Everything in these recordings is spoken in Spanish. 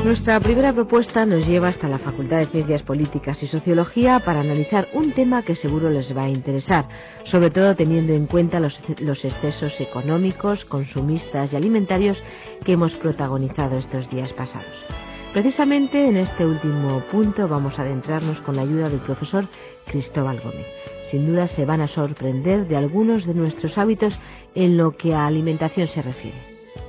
Nuestra primera propuesta nos lleva hasta la Facultad de Ciencias Políticas y Sociología para analizar un tema que seguro les va a interesar, sobre todo teniendo en cuenta los excesos económicos, consumistas y alimentarios que hemos protagonizado estos días pasados. Precisamente en este último punto vamos a adentrarnos con la ayuda del profesor Cristóbal Gómez. Sin duda se van a sorprender de algunos de nuestros hábitos en lo que a alimentación se refiere.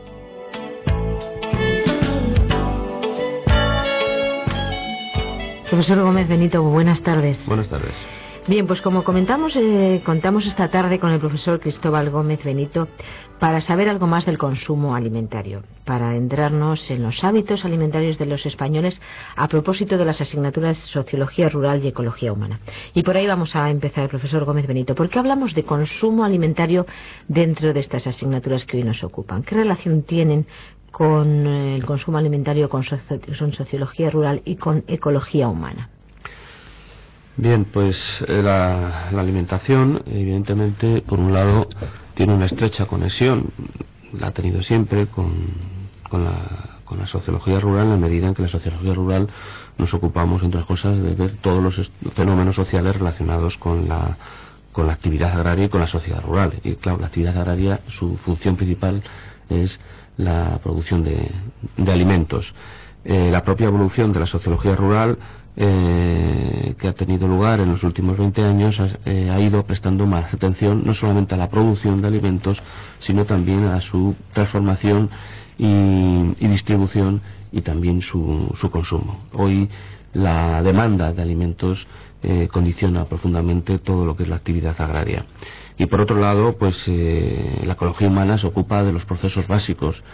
Profesor Gómez Benito, buenas tardes. Buenas tardes. Bien, pues como contamos esta tarde con el profesor Cristóbal Gómez Benito para saber algo más del consumo alimentario, para adentrarnos en los hábitos alimentarios de los españoles a propósito de las asignaturas Sociología Rural y Ecología Humana. Y por ahí vamos a empezar, profesor Gómez Benito. ¿Por qué hablamos de consumo alimentario dentro de estas asignaturas que hoy nos ocupan? ¿Qué relación tienen con el consumo alimentario, con sociología rural y con ecología humana? Bien, pues la alimentación, evidentemente, por un lado, tiene una estrecha conexión, la ha tenido siempre, con la sociología rural, en la medida en que la sociología rural nos ocupamos, entre otras cosas, de ver todos los fenómenos sociales relacionados con la actividad agraria y con la sociedad rural. Y claro, la actividad agraria, su función principal es la producción de alimentos. La propia evolución de la sociología rural que ha tenido lugar en los últimos 20 años ha ido prestando más atención no solamente a la producción de alimentos, sino también a su transformación y distribución y también su consumo. Hoy la demanda de alimentos condiciona profundamente todo lo que es la actividad agraria. Y por otro lado, pues la ecología humana se ocupa de los procesos básicos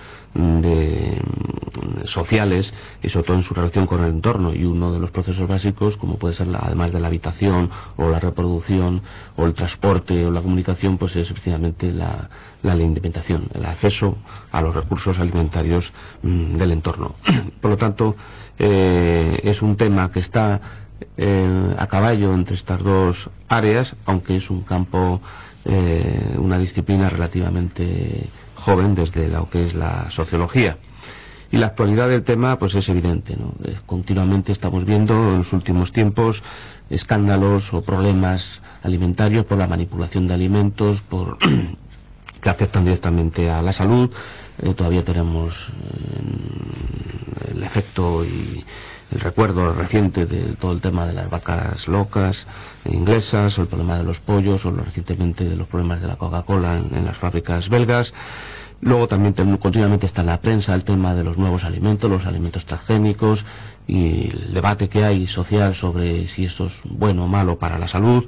sociales y sobre todo en su relación con el entorno, y uno de los procesos básicos, como puede ser además de la habitación o la reproducción o el transporte o la comunicación, pues es precisamente la alimentación, el acceso a los recursos alimentarios del entorno. Por lo tanto, es un tema que está a caballo entre estas dos áreas, aunque es un campo, una disciplina relativamente joven desde lo que es la sociología. Y la actualidad del tema pues es evidente, ¿no? Continuamente estamos viendo en los últimos tiempos escándalos o problemas alimentarios por la manipulación de alimentos, que afectan directamente a la salud. Todavía tenemos el efecto y el recuerdo reciente de todo el tema de las vacas locas inglesas, o el problema de los pollos, o recientemente de los problemas de la Coca-Cola en las fábricas belgas. Luego también continuamente está en la prensa el tema de los nuevos alimentos, los alimentos transgénicos, y el debate que hay social sobre si esto es bueno o malo para la salud.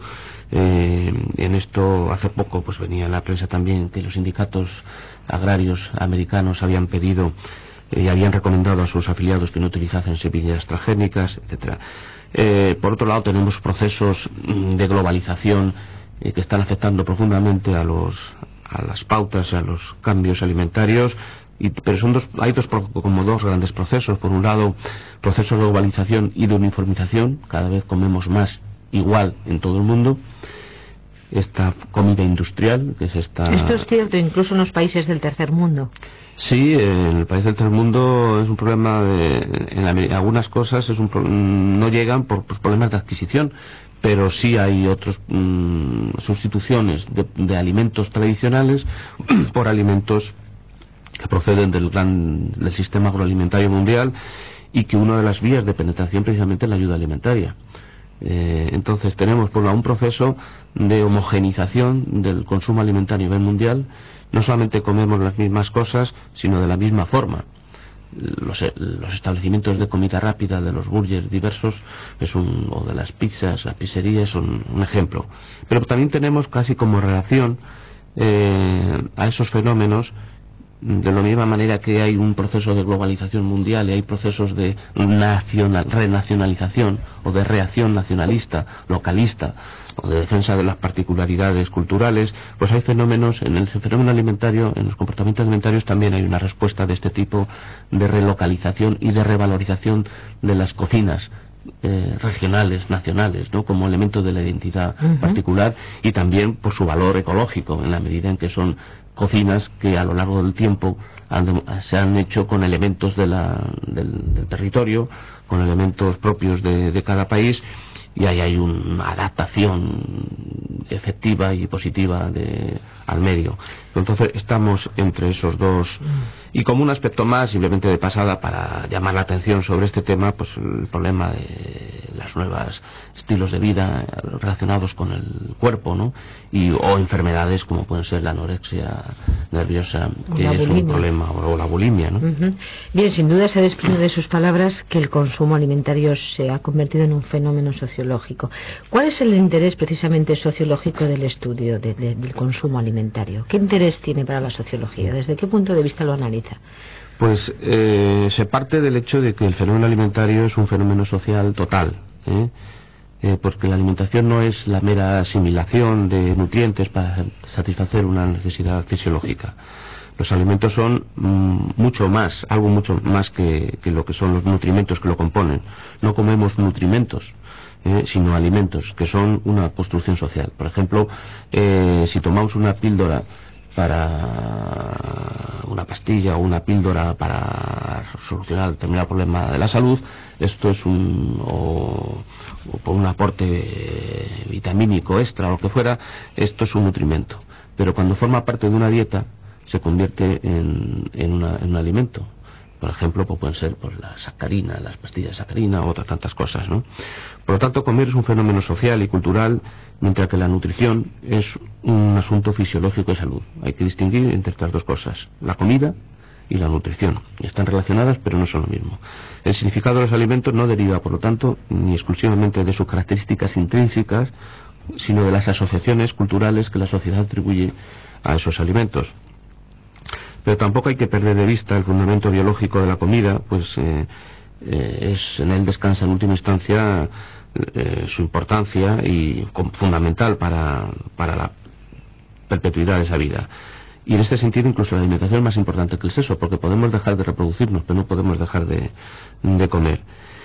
En esto hace poco pues venía en la prensa también que los sindicatos agrarios americanos habían pedido y habían recomendado a sus afiliados que no utilizasen semillas transgénicas, etcétera. Por otro lado, tenemos procesos de globalización que están afectando profundamente a las pautas y a los cambios alimentarios, pero hay como dos grandes procesos. Por un lado, procesos de globalización y de uniformización, cada vez comemos más igual en todo el mundo. Esta comida industrial, que es esta... Esto es cierto, incluso en los países del tercer mundo. Sí, en el país del tercer mundo es un problema en algunas cosas no llegan por problemas de adquisición, pero sí hay otras sustituciones de alimentos tradicionales por alimentos que proceden del sistema agroalimentario mundial, y que una de las vías de penetración precisamente es la ayuda alimentaria. Entonces tenemos por un proceso de homogenización del consumo alimentario a nivel mundial. No solamente comemos las mismas cosas, sino de la misma forma. Los establecimientos de comida rápida, de los burgers diversos, o de las pizzas, las pizzerías, son un ejemplo. Pero también tenemos casi como relación a esos fenómenos, de la misma manera que hay un proceso de globalización mundial y hay procesos de renacionalización o de reacción nacionalista, localista, o de defensa de las particularidades culturales, pues hay fenómenos en el fenómeno alimentario, en los comportamientos alimentarios también hay una respuesta de este tipo de relocalización y de revalorización de las cocinas regionales, nacionales, ¿no?, como elemento de la identidad particular, y también por su valor ecológico, en la medida en que son cocinas que a lo largo del tiempo se han hecho con elementos del territorio, con elementos propios de cada país, y ahí hay una adaptación efectiva y positiva al medio. Entonces estamos entre esos dos. Y como un aspecto más, simplemente de pasada, para llamar la atención sobre este tema, pues el problema de las nuevas estilos de vida relacionados con el cuerpo, ¿no? O enfermedades como pueden ser la anorexia nerviosa, que es un problema, o la bulimia, ¿no? Bien, sin duda se desprende de sus palabras que el consumo alimentario se ha convertido en un fenómeno sociológico. ¿Cuál es el interés precisamente sociológico del estudio del consumo alimentario? ¿Qué interés tiene para la sociología? ¿Desde qué punto de vista lo analiza? Pues se parte del hecho de que el fenómeno alimentario es un fenómeno social total, porque la alimentación no es la mera asimilación de nutrientes para satisfacer una necesidad fisiológica. Los alimentos son algo mucho más que lo que son los nutrimentos que lo componen. No comemos nutrimentos, sino alimentos, que son una construcción social. Por ejemplo, si tomamos una píldora para una pastilla o una píldora para solucionar determinado problema de la salud, esto es o por un aporte vitamínico extra o lo que fuera, esto es un nutrimento. Pero cuando forma parte de una dieta se convierte en un alimento. Por ejemplo, pues pueden ser la sacarina, las pastillas de sacarina, otras tantas cosas, ¿no? Por lo tanto, comer es un fenómeno social y cultural, mientras que la nutrición es un asunto fisiológico de salud. Hay que distinguir entre estas dos cosas, la comida y la nutrición. Están relacionadas, pero no son lo mismo. El significado de los alimentos no deriva, por lo tanto, ni exclusivamente de sus características intrínsecas, sino de las asociaciones culturales que la sociedad atribuye a esos alimentos. Pero tampoco hay que perder de vista el fundamento biológico de la comida, pues en él descansa en última instancia su importancia y fundamental para la perpetuidad de esa vida. Y en este sentido incluso la alimentación es más importante que el sexo, porque podemos dejar de reproducirnos, pero no podemos dejar de comer.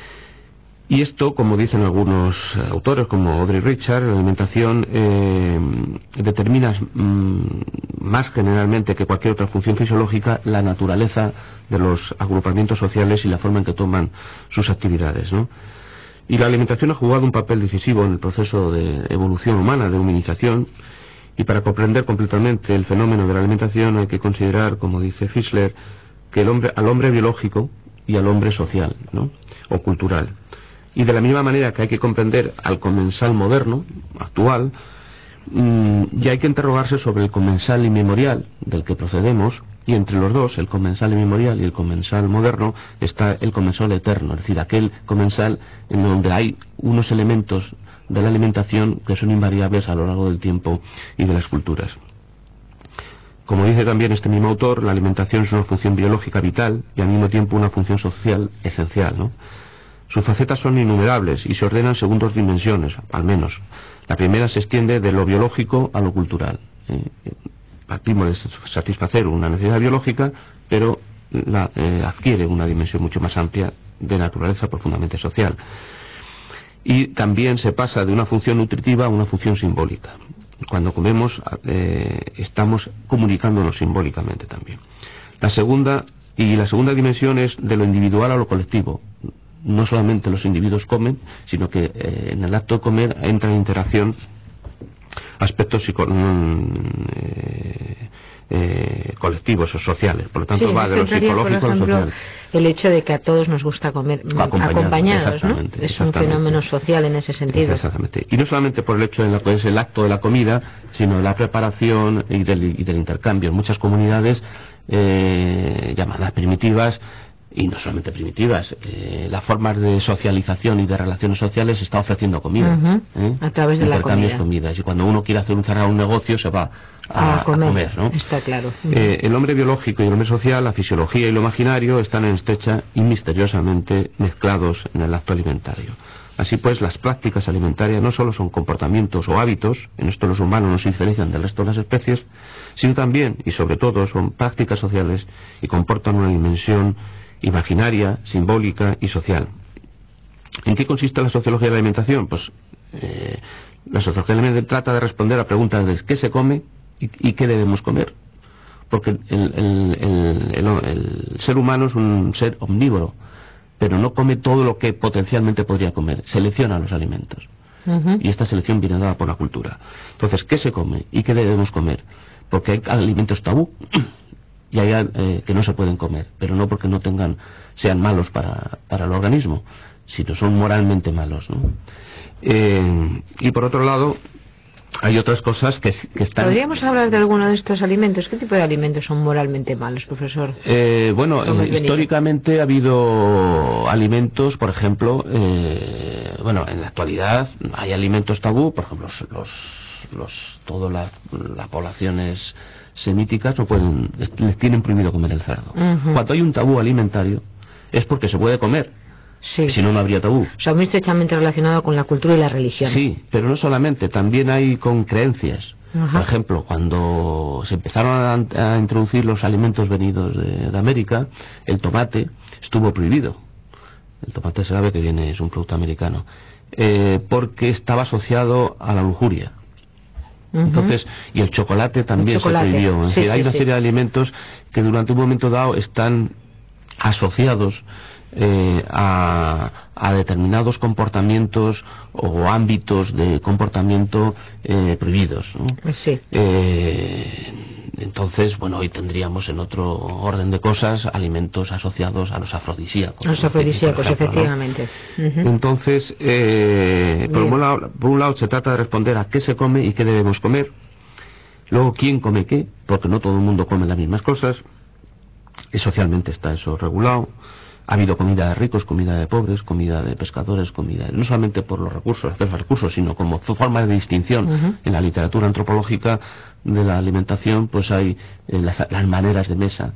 Y esto, como dicen algunos autores como Audrey Richard, la alimentación determina más generalmente que cualquier otra función fisiológica la naturaleza de los agrupamientos sociales y la forma en que toman sus actividades, ¿no? Y la alimentación ha jugado un papel decisivo en el proceso de evolución humana, de humanización, y para comprender completamente el fenómeno de la alimentación hay que considerar, como dice Fischler, que al hombre biológico y al hombre social, ¿no? O cultural. Y de la misma manera que hay que comprender al comensal moderno, actual, ya hay que interrogarse sobre el comensal inmemorial del que procedemos, y entre los dos, el comensal inmemorial y el comensal moderno, está el comensal eterno, es decir, aquel comensal en donde hay unos elementos de la alimentación que son invariables a lo largo del tiempo y de las culturas. Como dice también este mismo autor, la alimentación es una función biológica vital y al mismo tiempo una función social esencial, ¿no? Sus facetas son innumerables y se ordenan según dos dimensiones, al menos. La primera se extiende de lo biológico a lo cultural. Partimos de satisfacer una necesidad biológica, pero adquiere una dimensión mucho más amplia de naturaleza profundamente social. Y también se pasa de una función nutritiva a una función simbólica. Cuando comemos estamos comunicándonos simbólicamente también. La segunda dimensión es de lo individual a lo colectivo. No solamente los individuos comen, sino que en el acto de comer entra en interacción aspectos colectivos o sociales. Por lo tanto, va de lo psicológico a lo social. El hecho de que a todos nos gusta comer acompañados, ¿no? Es un fenómeno social en ese sentido. Exactamente. Y no solamente por el hecho de que es el acto de la comida, sino de la preparación y del intercambio. En muchas comunidades llamadas primitivas, y no solamente primitivas, las formas de socialización y de relaciones sociales se está ofreciendo comida, a través de la comida. Comidas. Y cuando uno quiere cerrar un negocio se va a comer, ¿no? Está claro. El hombre biológico y el hombre social, la fisiología y lo imaginario están en estrecha y misteriosamente mezclados en el acto alimentario. Así pues, las prácticas alimentarias no solo son comportamientos o hábitos, en esto los humanos no se diferencian del resto de las especies, sino también y sobre todo son prácticas sociales y comportan una dimensión imaginaria, simbólica y social. ¿En qué consiste la sociología de la alimentación? Pues la sociología de la alimentación trata de responder a preguntas de qué se come y qué debemos comer. porque el ser humano es un ser omnívoro, pero no come todo lo que potencialmente podría comer, selecciona los alimentos. Y esta selección viene dada por la cultura. Entonces, ¿qué se come y qué debemos comer? Porque hay alimentos tabú y hay que no se pueden comer, pero no porque sean malos para el organismo, sino son moralmente malos, ¿no? Y por otro lado, hay otras cosas que están... ¿Podríamos hablar de alguno de estos alimentos? ¿Qué tipo de alimentos son moralmente malos, profesor? Históricamente ha habido alimentos, por ejemplo, en la actualidad hay alimentos tabú, por ejemplo, todas las poblaciones semíticas les tienen prohibido comer el cerdo. Cuando hay un tabú alimentario es porque se puede comer. Sí. Si no, no habría tabú. O sea, muy estrechamente relacionado con la cultura y la religión. Sí, pero no solamente, también hay con creencias. Por ejemplo, cuando se empezaron a introducir los alimentos venidos de América, el tomate estuvo prohibido. El tomate se sabe que es un producto americano, porque estaba asociado a la lujuria. Entonces, y el chocolate también se prohibió. Es decir, hay una serie de alimentos que durante un momento dado están asociados a determinados comportamientos o ámbitos de comportamiento prohibidos, ¿no? Sí. Entonces, hoy tendríamos en otro orden de cosas alimentos asociados a los afrodisíacos. Los afrodisíacos, efectivamente. Entonces, por un lado se trata de responder a qué se come y qué debemos comer. Luego, quién come qué, porque no todo el mundo come las mismas cosas. Y socialmente está eso regulado. Ha habido comida de ricos, comida de pobres, comida de pescadores, no solamente por los recursos, sino como forma de distinción. En la literatura antropológica de la alimentación, pues hay las maneras de mesa,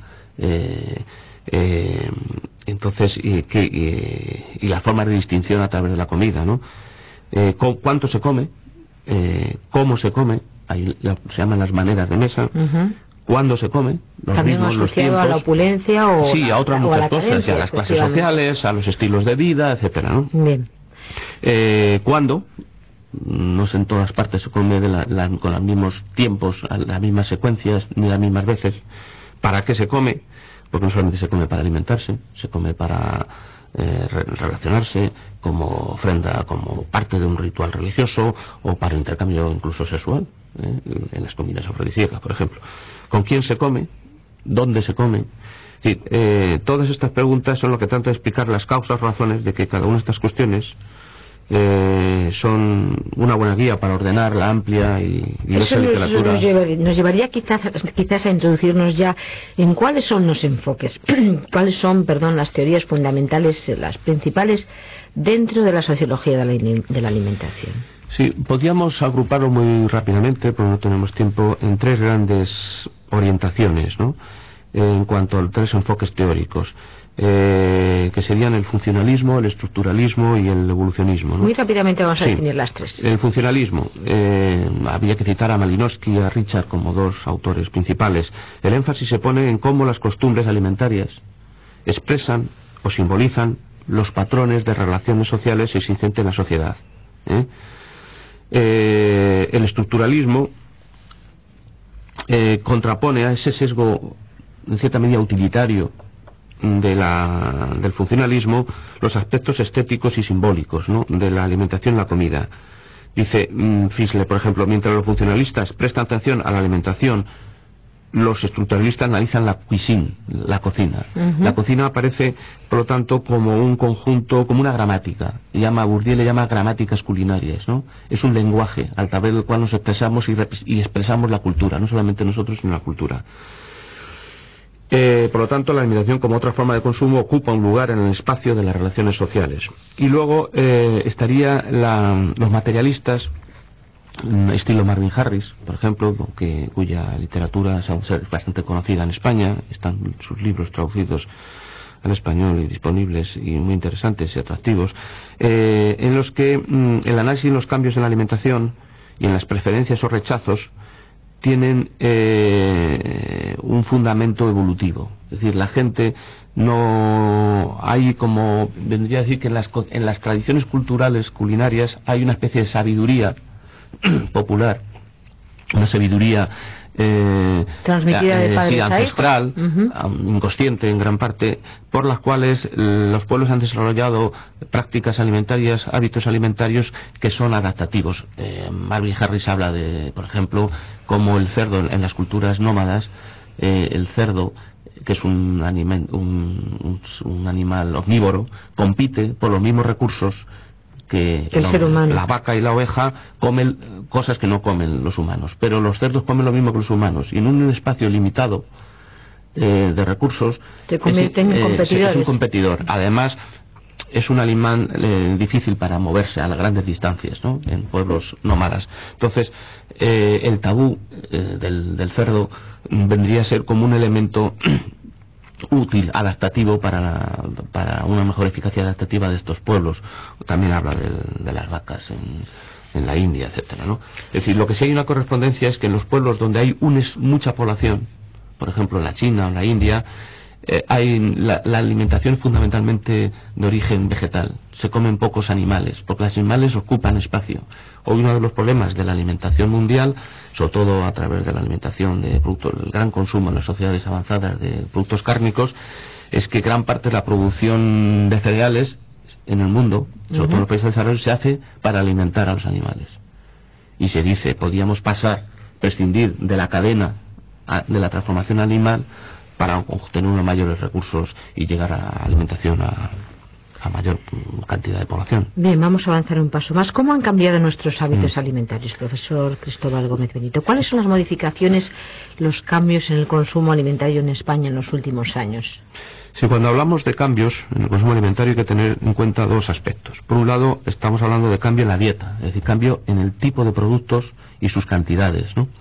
entonces, y la forma de distinción a través de la comida, ¿no? ¿Cuánto se come? ¿Cómo se come? Se llaman las maneras de mesa. ¿Cuándo se come? También asociado a la opulencia a otras muchas cosas, a las clases sociales, a los estilos de vida, etcétera, ¿no? Bien. ¿Cuándo? No sé, en todas partes se come con los mismos tiempos, las mismas secuencias, ni las mismas veces. ¿Para qué se come? Porque no solamente se come para alimentarse, se come para relacionarse, como ofrenda, como parte de un ritual religioso o para intercambio incluso sexual, en las comidas afrodisíacas, por ejemplo. ¿Con quién se come? ¿Dónde se come? Todas estas preguntas son lo que trata de explicar las causas, razones de que cada una de estas cuestiones son una buena guía para ordenar la amplia y diversa literatura. Nos llevaría quizás a introducirnos ya en cuáles son los enfoques, cuáles son, las teorías fundamentales, las principales dentro de la sociología de la alimentación. Sí, podríamos agruparlo muy rápidamente, porque no tenemos tiempo, en tres grandes orientaciones, ¿no? En cuanto a tres enfoques teóricos. Que serían el funcionalismo, el estructuralismo y el evolucionismo, ¿no? Muy rápidamente vamos a definir las tres. El funcionalismo, había que citar a Malinowski y a Richard como dos autores principales. El énfasis se pone en cómo las costumbres alimentarias expresan o simbolizan los patrones de relaciones sociales existentes en la sociedad. El estructuralismo contrapone a ese sesgo en cierta medida utilitario del funcionalismo los aspectos estéticos y simbólicos, ¿no?, de la alimentación y la comida. Dice Fischler, por ejemplo, mientras los funcionalistas prestan atención a la alimentación, los estructuralistas analizan la cuisine, la cocina. La cocina aparece, por lo tanto, como un conjunto, como una gramática. Bourdieu le llama gramáticas culinarias, ¿no? Es un lenguaje a través del cual nos expresamos y expresamos la cultura, no solamente nosotros, sino la cultura. Por lo tanto, la alimentación como otra forma de consumo ocupa un lugar en el espacio de las relaciones sociales. Y luego estaría los materialistas, estilo Marvin Harris, por ejemplo, cuya literatura es bastante conocida en España, están sus libros traducidos al español y disponibles y muy interesantes y atractivos, en los que el análisis de los cambios en la alimentación y en las preferencias o rechazos tienen un fundamento evolutivo. Es decir, la gente no hay, como vendría a decir, que en las tradiciones culturales culinarias hay una especie de sabiduría popular, una sabiduría transmitida de padres ancestral, inconsciente en gran parte, por las cuales los pueblos han desarrollado prácticas alimentarias, hábitos alimentarios que son adaptativos. Marvin Harris habla de, por ejemplo, cómo el cerdo en las culturas nómadas, el cerdo, que es un animal omnívoro, compite por los mismos recursos que el ser humano. La vaca y la oveja comen cosas que no comen los humanos, pero los cerdos comen lo mismo que los humanos, y en un espacio limitado de recursos se convierten en competidores. Es un competidor. Además, es un animal difícil para moverse a las grandes distancias, ¿no?, en pueblos nómadas. Entonces, el tabú del cerdo vendría a ser como un elemento útil, adaptativo para una mejor eficacia adaptativa de estos pueblos. También habla de las vacas en la India, etcétera, ¿no? Es decir, lo que sí hay una correspondencia es que en los pueblos donde hay mucha población, por ejemplo en la China o en la India, la alimentación es fundamentalmente de origen vegetal. Se comen pocos animales, porque los animales ocupan espacio. Hoy uno de los problemas de la alimentación mundial, sobre todo a través de la alimentación de productos, el gran consumo en las sociedades avanzadas de productos cárnicos, es que gran parte de la producción de cereales en el mundo, sobre todo en los países desarrollados, se hace para alimentar a los animales. Y se dice, podíamos prescindir de la cadena de la transformación animal para obtener unos mayores recursos y llegar a alimentación a mayor cantidad de población. Bien, vamos a avanzar un paso más. ¿Cómo han cambiado nuestros hábitos alimentarios, profesor Cristóbal Gómez Benito? ¿Cuáles son las modificaciones, los cambios en el consumo alimentario en España en los últimos años? Sí, cuando hablamos de cambios en el consumo alimentario hay que tener en cuenta dos aspectos. Por un lado, estamos hablando de cambio en la dieta, es decir, cambio en el tipo de productos y sus cantidades, ¿no?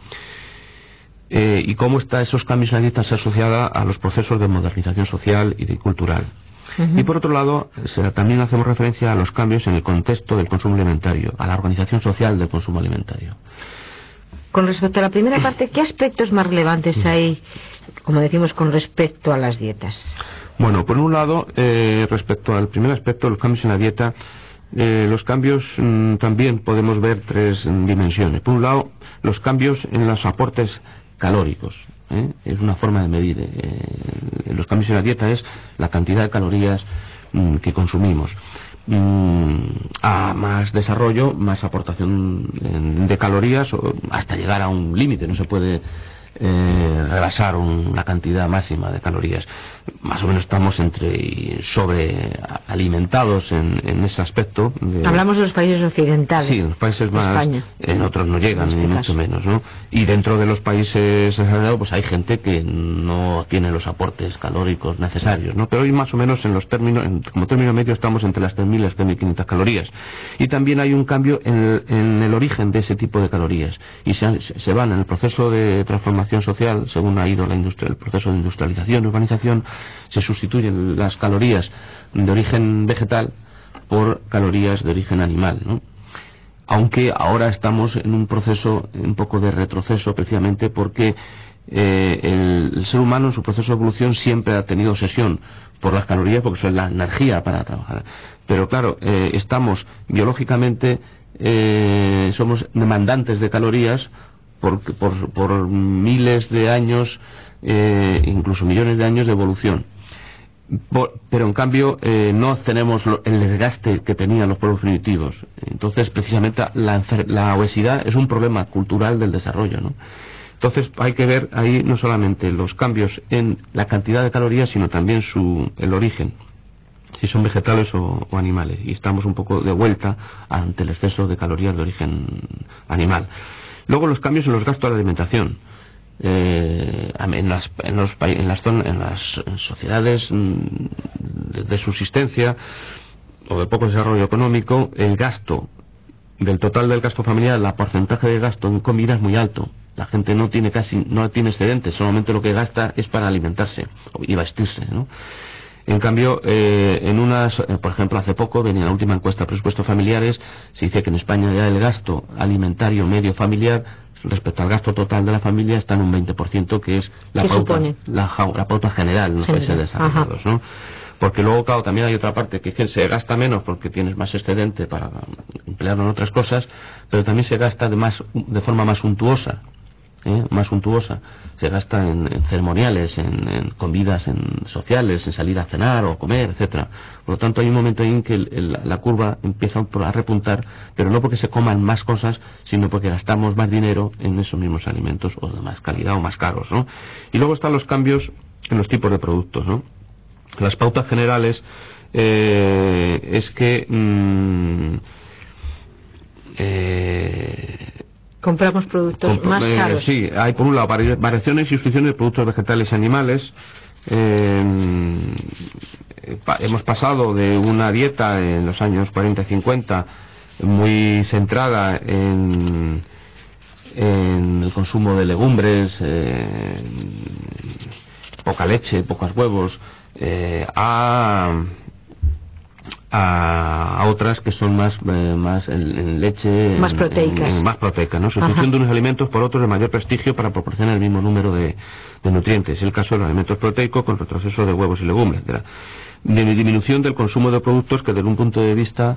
Y cómo esos cambios en la dieta se asociada a los procesos de modernización social y cultural. Y por otro lado, también hacemos referencia a los cambios en el contexto del consumo alimentario, a la organización social del consumo alimentario. Con respecto a la primera parte, ¿qué aspectos más relevantes hay, como decimos, con respecto a las dietas? Bueno, por un lado, respecto al primer aspecto, los cambios en la dieta, los cambios también podemos ver tres dimensiones. Por un lado, los cambios en los aportes calóricos. Es una forma de medir los cambios en la dieta, es la cantidad de calorías que consumimos. A más desarrollo, más aportación de calorías, hasta llegar a un límite. No se puede rebasar una cantidad máxima de calorías. Más o menos estamos sobrealimentados en ese aspecto. Hablamos de los países occidentales. Sí, en los países más, España. En otros no llegan, ni mucho menos, ¿no? Y dentro de los países desarrollados, pues hay gente que no tiene los aportes calóricos necesarios, ¿no? Pero hoy más o menos como término medio estamos entre las 3.000 y las 3.500 calorías. Y también hay un cambio en el origen de ese tipo de calorías. Y se van en el proceso de transformación social, según ha ido el proceso de industrialización y urbanización, se sustituyen las calorías de origen vegetal por calorías de origen animal, ¿no? Aunque ahora estamos en un proceso un poco de retroceso, precisamente porque el ser humano en su proceso de evolución siempre ha tenido obsesión por las calorías, porque eso es la energía para trabajar. Pero claro, estamos biológicamente, somos demandantes de calorías por miles de años, incluso millones de años de evolución. Pero en cambio no tenemos el desgaste que tenían los pueblos primitivos. Entonces precisamente la obesidad es un problema cultural del desarrollo, ¿no? Entonces hay que ver ahí no solamente los cambios en la cantidad de calorías, sino también el origen, si son vegetales o animales. Y estamos un poco de vuelta ante el exceso de calorías de origen animal. Luego los cambios en los gastos de la alimentación. En las sociedades de subsistencia o de poco desarrollo económico, el gasto del total del gasto familiar, el porcentaje de gasto en comida es muy alto. La gente no tiene excedentes, solamente lo que gasta es para alimentarse y vestirse, ¿no? En cambio, por ejemplo, hace poco venía la última encuesta de presupuestos familiares, se dice que en España ya el gasto alimentario medio familiar respecto al gasto total de la familia está en un 20%, que es la pauta general en los países desarrollados, ¿no? Porque luego, claro, también hay otra parte, que es que se gasta menos porque tienes más excedente para emplearlo en otras cosas, pero también se gasta de forma más suntuosa. más suntuosa se gasta en ceremoniales, en comidas sociales, en salir a cenar o comer, etcétera. Por lo tanto, hay un momento en que la curva empieza a repuntar, pero no porque se coman más cosas, sino porque gastamos más dinero en esos mismos alimentos, o de más calidad o más caros, ¿no? Y luego están los cambios en los tipos de productos, ¿no? Las pautas generales es que compramos productos más caros. Sí, hay por un lado variaciones y sustituciones de productos vegetales y animales. Hemos pasado de una dieta en los años 40 y 50 muy centrada en el consumo de legumbres, poca leche, pocos huevos, a otras que son más en leche, más proteicas, más proteica, ¿no? Sustitución de unos alimentos por otros de mayor prestigio para proporcionar el mismo número de nutrientes. Es el caso de los alimentos proteicos con retroceso de huevos y legumbres, etc. Disminución del consumo de productos que desde un punto de vista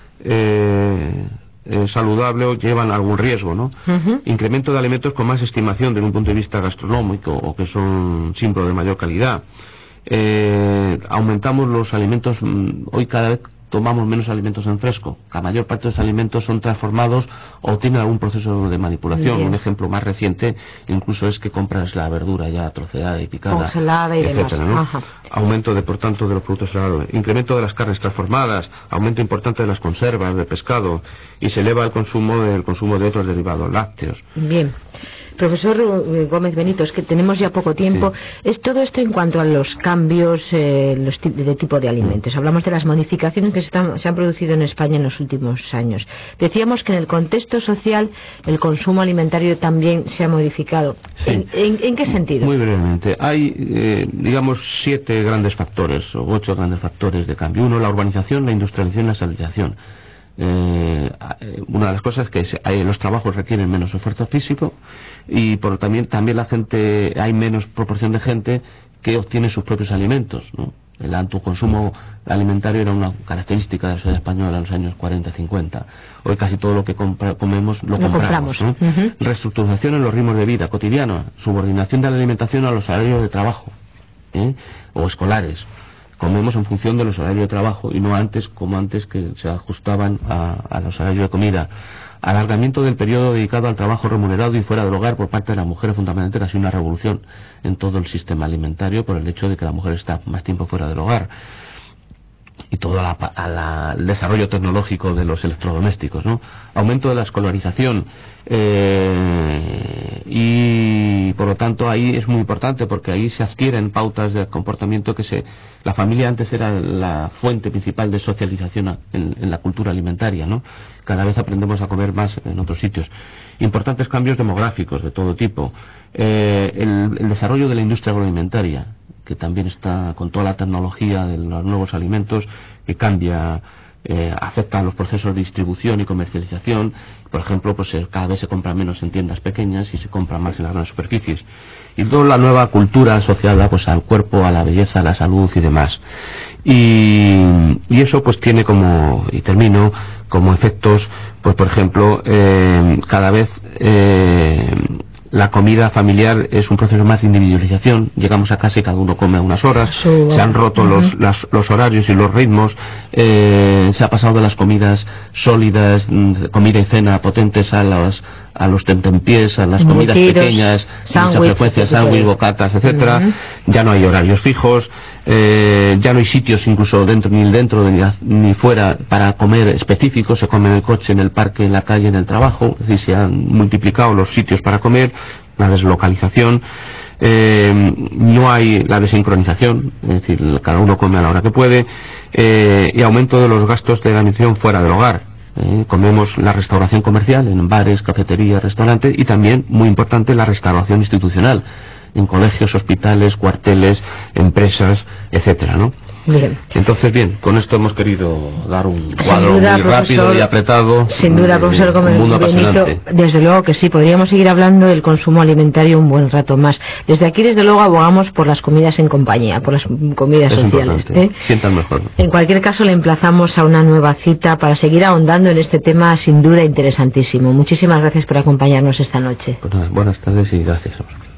saludable o llevan algún riesgo, ¿no? Incremento de alimentos con más estimación desde un punto de vista gastronómico o que son símbolos de mayor calidad. Aumentamos los alimentos, hoy cada vez tomamos menos alimentos en fresco. La mayor parte de los alimentos son transformados o tienen algún proceso de manipulación. Un ejemplo más reciente incluso es que compras la verdura ya troceada y picada, congelada y etcétera, demás, ¿no? Aumento por tanto de los productos salados, incremento de las carnes transformadas, aumento importante de las conservas de pescado, y se eleva el consumo de otros derivados lácteos. Bien. Profesor Gómez Benito, es que tenemos ya poco tiempo. Sí. Es todo esto en cuanto a los cambios de tipo de alimentos. Hablamos de las modificaciones que se han producido en España en los últimos años. Decíamos que en el contexto social el consumo alimentario también se ha modificado. Sí. ¿En qué sentido? Muy brevemente. Hay, digamos, 7 grandes factores, o 8 grandes factores de cambio. Uno, la urbanización, la industrialización y la salarización. Una de las cosas es que los trabajos requieren menos esfuerzo físico, y también la gente, hay menos proporción de gente que obtiene sus propios alimentos, ¿no? El autoconsumo alimentario era una característica de la sociedad española en los años 40-50. Hoy casi todo lo que comemos lo compramos, ¿no? Reestructuración en los ritmos de vida cotidianos, subordinación de la alimentación a los horarios de trabajo, o escolares. Comemos en función de los horarios de trabajo y no como antes que se ajustaban a los horarios de comida. Alargamiento del periodo dedicado al trabajo remunerado y fuera del hogar por parte de las mujeres, fundamentalmente, que ha sido una revolución en todo el sistema alimentario por el hecho de que la mujer está más tiempo fuera del hogar. Y todo el desarrollo tecnológico de los electrodomésticos, ¿no? Aumento de la escolarización, y por lo tanto ahí es muy importante porque ahí se adquieren pautas de comportamiento la familia antes era la fuente principal de socialización en la cultura alimentaria, ¿no? Cada vez aprendemos a comer más en otros sitios. Importantes cambios demográficos de todo tipo, el desarrollo de la industria agroalimentaria, que también está con toda la tecnología de los nuevos alimentos, que cambia, afecta a los procesos de distribución y comercialización. Por ejemplo, pues cada vez se compra menos en tiendas pequeñas y se compra más en las grandes superficies. Y toda la nueva cultura asociada pues al cuerpo, a la belleza, a la salud y demás. Y eso pues tiene como efectos, pues por ejemplo, cada vez la comida familiar es un proceso más de individualización. Llegamos a casa y cada uno come a unas horas. Se han roto los horarios y los ritmos. Se ha pasado de las comidas sólidas, comida y cena potentes, a los tentempiés, a las comidas pequeñas, mucha frecuencia, sándwich, bocatas, etcétera. Ya no hay horarios fijos. Ya no hay sitios incluso dentro ni fuera para comer específicos. Se come en el coche, en el parque, en la calle, en el trabajo. Es decir, se han multiplicado los sitios para comer, la deslocalización, no hay la desincronización, es decir, cada uno come a la hora que puede, y aumento de los gastos de la alimentación fuera del hogar. Comemos la restauración comercial en bares, cafeterías, restaurantes, y también, muy importante, la restauración institucional en colegios, hospitales, cuarteles, empresas, etcétera, ¿no? Bien. Entonces, bien, con esto hemos querido dar un cuadro Sin duda, muy rápido y apretado. Sin duda, profesor Gómez Benito, desde luego que sí, podríamos seguir hablando del consumo alimentario un buen rato más. Desde aquí, desde luego, abogamos por las comidas en compañía, por las comidas sociales. Sientan mejor. En cualquier caso, le emplazamos a una nueva cita para seguir ahondando en este tema sin duda interesantísimo. Muchísimas gracias por acompañarnos esta noche. Pues nada, buenas tardes y gracias a vosotros.